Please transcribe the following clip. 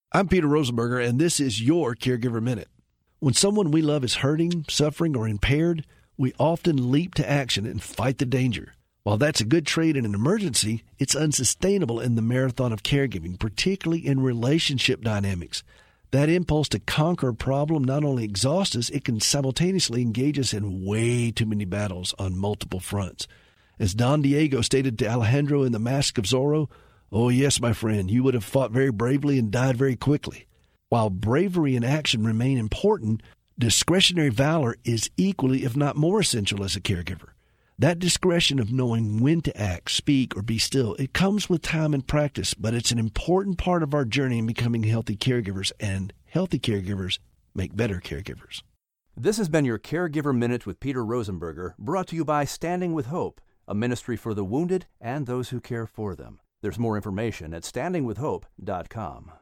I'm Peter Rosenberger, and this is your Caregiver Minute. When someone we love is hurting, suffering, or impaired, we often leap to action and fight the danger. While that's a good trait in an emergency, it's unsustainable in the marathon of caregiving, particularly in relationship dynamics. That impulse to conquer a problem not only exhausts us, it can simultaneously engage us in way too many battles on multiple fronts. As Don Diego stated to Alejandro in The Mask of Zorro, "Oh yes, my friend, you would have fought very bravely and died very quickly." While bravery and action remain important, discretionary valor is equally, if not more essential as a caregiver. That discretion of knowing when to act, speak, or be still, it comes with time and practice, but it's an important part of our journey in becoming healthy caregivers, and healthy caregivers make better caregivers. This has been your Caregiver Minute with Peter Rosenberger, brought to you by Standing with Hope, a ministry for the wounded and those who care for them. There's more information at standingwithhope.com.